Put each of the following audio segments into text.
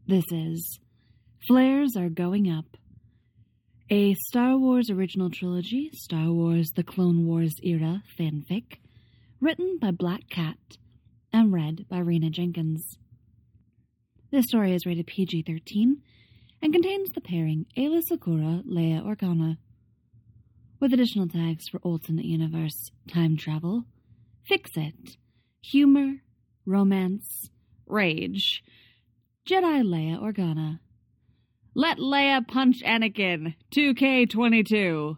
This is Flares Are Going Up, a Star Wars original trilogy, Star Wars The Clone Wars era fanfic, written by Black Cat and read by Rena Jenkins. This story is rated PG-13 and contains the pairing Aayla Secura, Leia Organa, with additional tags for alternate universe, time travel, fix-it, humor, romance, rage, Jedi Leia Organa. Let Leia punch Anakin, 2K22.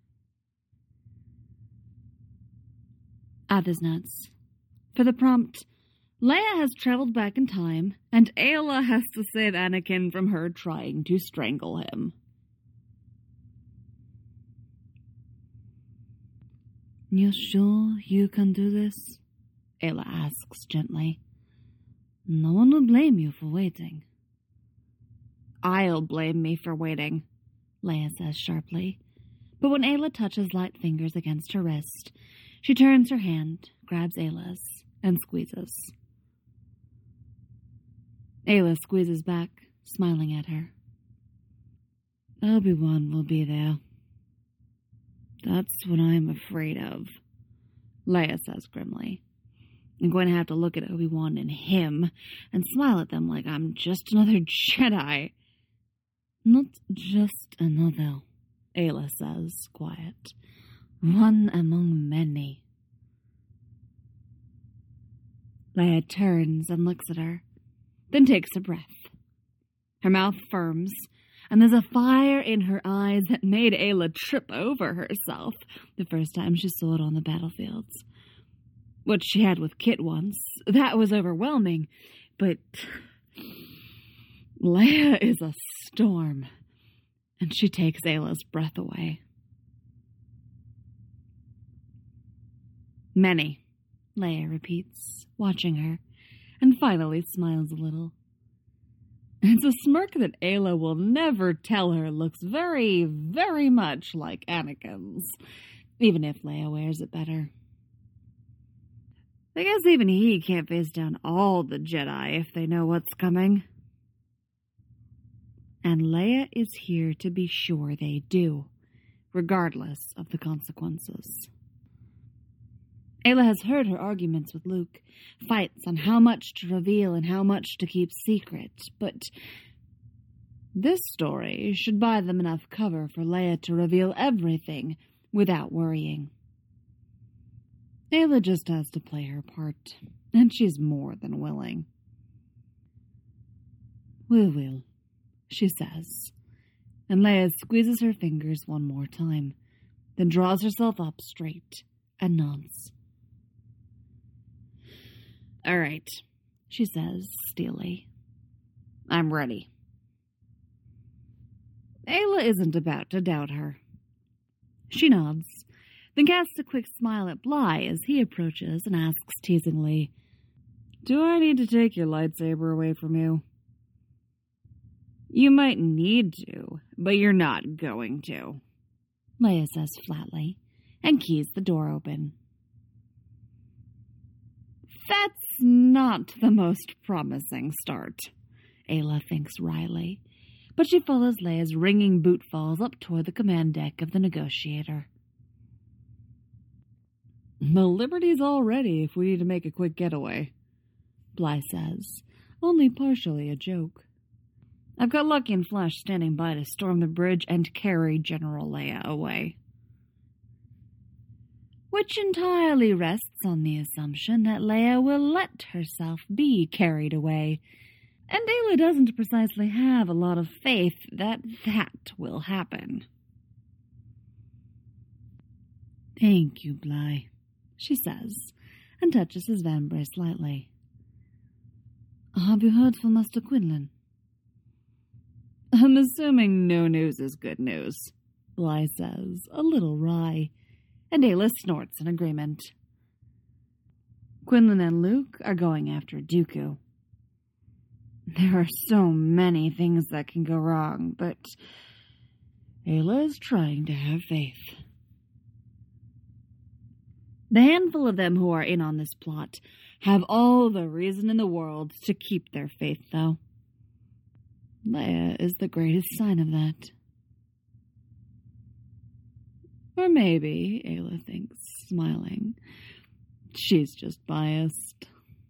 Others nuts. For the prompt, Leia has traveled back in time, and Aayla has to save Anakin from her trying to strangle him. You sure you can do this? Aayla asks gently. No one will blame you for waiting. I'll blame me for waiting, Leia says sharply. But when Aayla touches light fingers against her wrist, she turns her hand, grabs Aayla's, and squeezes. Aayla squeezes back, smiling at her. Obi-Wan will be there. That's what I'm afraid of, Leia says grimly. I'm going to have to look at Obi-Wan and him and smile at them like I'm just another Jedi. Not just another, Aayla says, quiet. One among many. Leia turns and looks at her, then takes a breath. Her mouth firms, and there's a fire in her eyes that made Aayla trip over herself the first time she saw it on the battlefields. What she had with Kit once, that was overwhelming, but Leia is a storm, and she takes Aayla's breath away. Many, Leia repeats, watching her, and finally smiles a little. It's a smirk that Aayla will never tell her looks very, very much like Anakin's, even if Leia wears it better. I guess even he can't face down all the Jedi if they know what's coming. And Leia is here to be sure they do, regardless of the consequences. Aayla has heard her arguments with Luke, fights on how much to reveal and how much to keep secret, but this story should buy them enough cover for Leia to reveal everything without worrying. Aayla just has to play her part, and she's more than willing. We will, she says, and Leia squeezes her fingers one more time, then draws herself up straight and nods. All right, she says steely. I'm ready. Aayla isn't about to doubt her. She nods, then casts a quick smile at Bly as he approaches and asks teasingly, Do I need to take your lightsaber away from you? You might need to, but you're not going to, Leia says flatly, and keys the door open. That's not the most promising start, Aayla thinks wryly, but she follows Leia's ringing bootfalls up toward the command deck of the Negotiator. The Liberty's all ready if we need to make a quick getaway, Bly says, only partially a joke. I've got Lucky and Flash standing by to storm the bridge and carry General Leia away. Which entirely rests on the assumption that Leia will let herself be carried away, and Aayla doesn't precisely have a lot of faith that will happen. Thank you, Bly, she says, and touches his vambrace lightly. Have you heard from Master Quinlan? I'm assuming no news is good news, Bly says, a little wry, and Aayla snorts in agreement. Quinlan and Luke are going after Dooku. There are so many things that can go wrong, but Aayla is trying to have faith. The handful of them who are in on this plot have all the reason in the world to keep their faith, though. Leia is the greatest sign of that. Or maybe, Ayla thinks, smiling, she's just biased.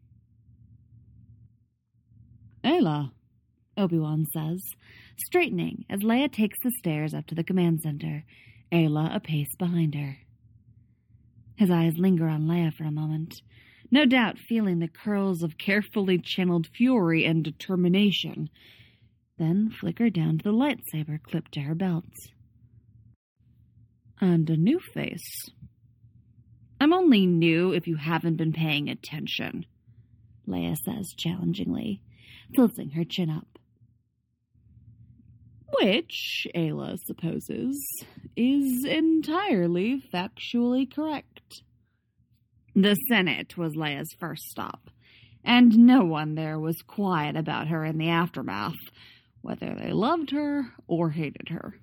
Ayla, Obi-Wan says, straightening as Leia takes the stairs up to the command center, Ayla a pace behind her. His eyes linger on Leia for a moment, no doubt feeling the curls of carefully channeled fury and determination, then flicker down to the lightsaber clipped to her belt. And a new face. I'm only new if you haven't been paying attention, Leia says challengingly, tilting her chin up. Which, Ayla supposes, is entirely factually correct. The Senate was Leia's first stop, and no one there was quiet about her in the aftermath, whether they loved her or hated her.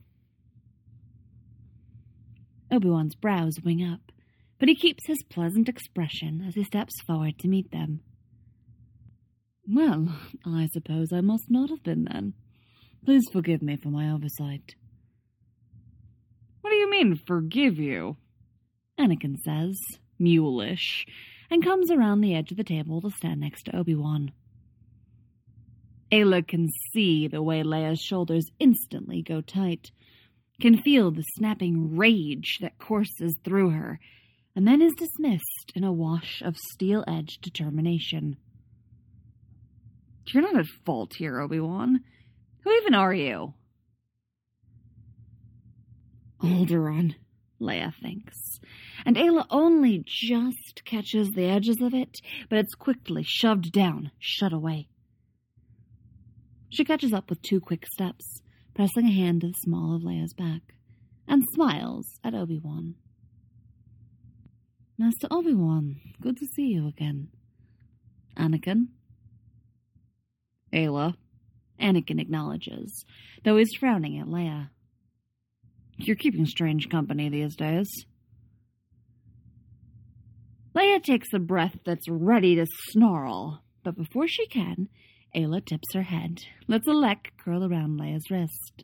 Obi-Wan's brows wing up, but he keeps his pleasant expression as he steps forward to meet them. Well, I suppose I must not have been then. Please forgive me for my oversight. What do you mean, forgive you? Anakin says, mulish, and comes around the edge of the table to stand next to Obi-Wan. Ayla can see the way Leia's shoulders instantly go tight, can feel the snapping rage that courses through her, and then is dismissed in a wash of steel-edged determination. You're not at fault here, Obi-Wan. Who even are you? Alderaan, Leia thinks, and Ayla only just catches the edges of it, but it's quickly shoved down, shut away. She catches up with 2 quick steps, pressing a hand to the small of Leia's back, and smiles at Obi-Wan. Master Obi-Wan, good to see you again. Anakin? Ayla, Anakin acknowledges, though he's frowning at Leia. You're keeping strange company these days. Leia takes a breath that's ready to snarl, but before she can, Ayla tips her head, lets a leck curl around Leia's wrist.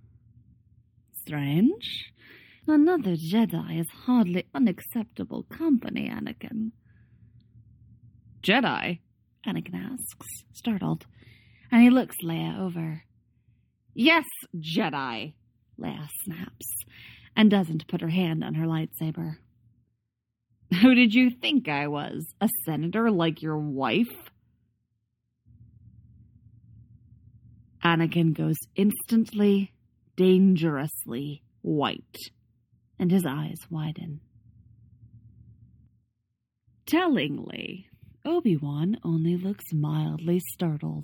Strange? Another Jedi is hardly unacceptable company, Anakin. Jedi? Anakin asks, startled, and he looks Leia over. Yes, Jedi, Leia snaps, and doesn't put her hand on her lightsaber. Who did you think I was? A senator like your wife? Anakin goes instantly, dangerously white, and his eyes widen. Tellingly, Obi-Wan only looks mildly startled.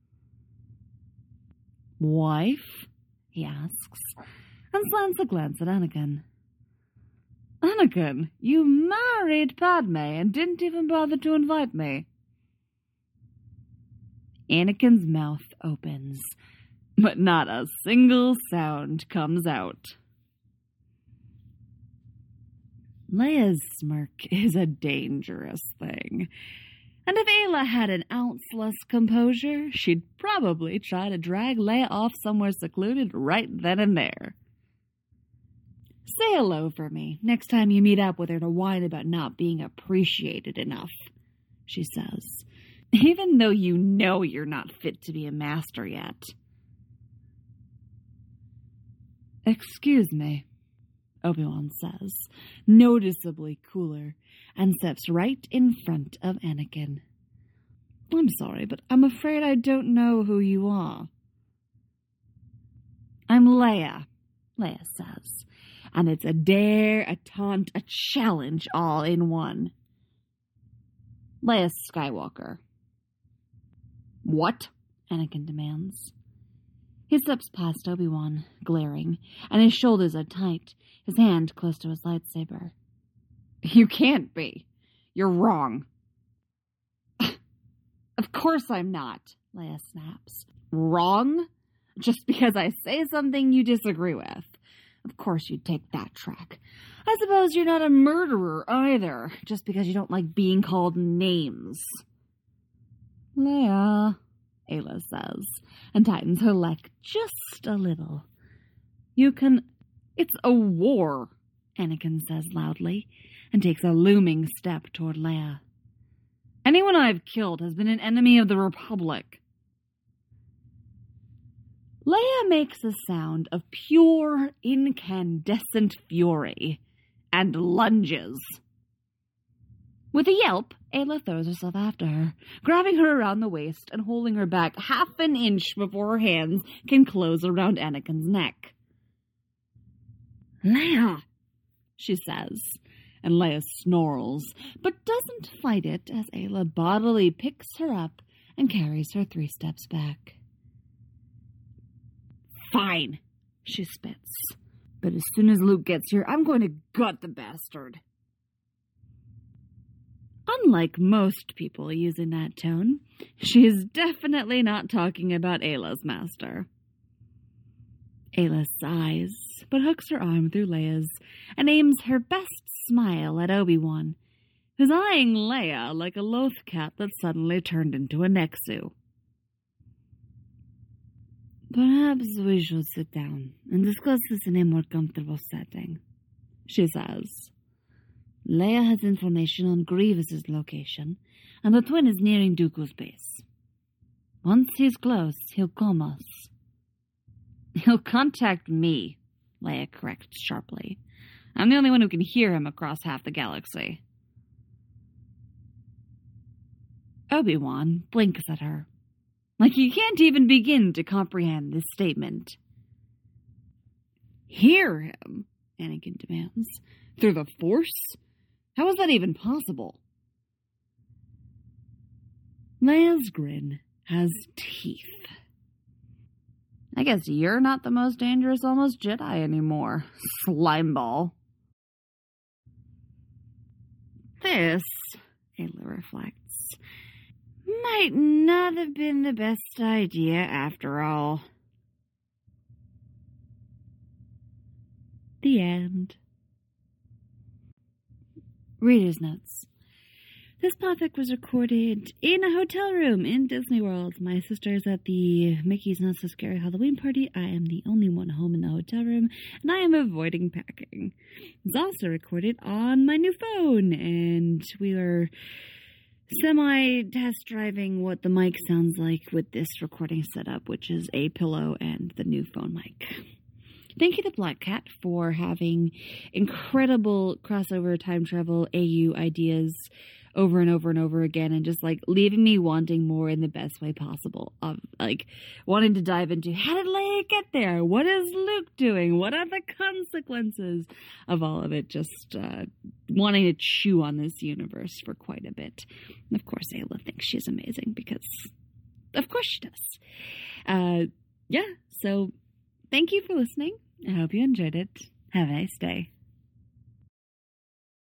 Wife? He asks, and slants a glance at Anakin. Anakin, you married Padme and didn't even bother to invite me. Anakin's mouth opens, but not a single sound comes out. Leia's smirk is a dangerous thing, and if Ayla had an ounce less composure, she'd probably try to drag Leia off somewhere secluded right then and there. Say hello for me next time you meet up with her to whine about not being appreciated enough, she says, even though you know you're not fit to be a master yet. Excuse me, Obi-Wan says, noticeably cooler, and steps right in front of Anakin. I'm sorry, but I'm afraid I don't know who you are. I'm Leia, Leia says, and it's a dare, a taunt, a challenge all in one. Leia Skywalker. What? Anakin demands. He steps past Obi-Wan, glaring, and his shoulders are tight, his hand close to his lightsaber. You can't be. You're wrong. Of course I'm not, Leia snaps. Wrong? Just because I say something you disagree with. Of course you'd take that track. I suppose you're not a murderer either, just because you don't like being called names. Leia, Ayla says, and tightens her leg just a little. You can... It's a war, Anakin says loudly, and takes a looming step toward Leia. Anyone I've killed has been an enemy of the Republic. Leia makes a sound of pure, incandescent fury and lunges. With a yelp, Ayla throws herself after her, grabbing her around the waist and holding her back half an inch before her hands can close around Anakin's neck. Leia, she says, and Leia snarls, but doesn't fight it as Ayla bodily picks her up and carries her 3 steps back. Fine, she spits, but as soon as Luke gets here, I'm going to gut the bastard. Unlike most people using that tone, she is definitely not talking about Ayla's master. Ayla sighs, but hooks her arm through Leia's and aims her best smile at Obi-Wan, who's eyeing Leia like a loath cat that suddenly turned into a Nexu. Perhaps we should sit down and discuss this in a more comfortable setting, she says. Leia has information on Grievous's location, and the twin is nearing Dooku's base. Once he's close, he'll calm us. He'll contact me, Leia corrects sharply. I'm the only one who can hear him across half the galaxy. Obi-Wan blinks at her, like he can't even begin to comprehend this statement. Hear him? Anakin demands. Through the Force? How is that even possible? Leia's grin has teeth. I guess you're not the most dangerous almost Jedi anymore, slimeball. This, Ayla reflects, might not have been the best idea after all. The end. Reader's notes. This podcast was recorded in a hotel room in Disney World. My sister's at the Mickey's Not So Scary Halloween party. I am the only one home in the hotel room, and I am avoiding packing. It's also recorded on my new phone, and we are semi-test driving what the mic sounds like with this recording setup, which is a pillow and the new phone mic. Thank you to Black Cat for having incredible crossover time travel AU ideas over and over and over again, and just like leaving me wanting more in the best way possible, of like wanting to dive into how did Leia get there, what is Luke doing, what are the consequences of all of it, just wanting to chew on this universe for quite a bit. And of course Ayla thinks she's amazing because of course she does. So thank you for listening. I hope you enjoyed it. Have a nice day.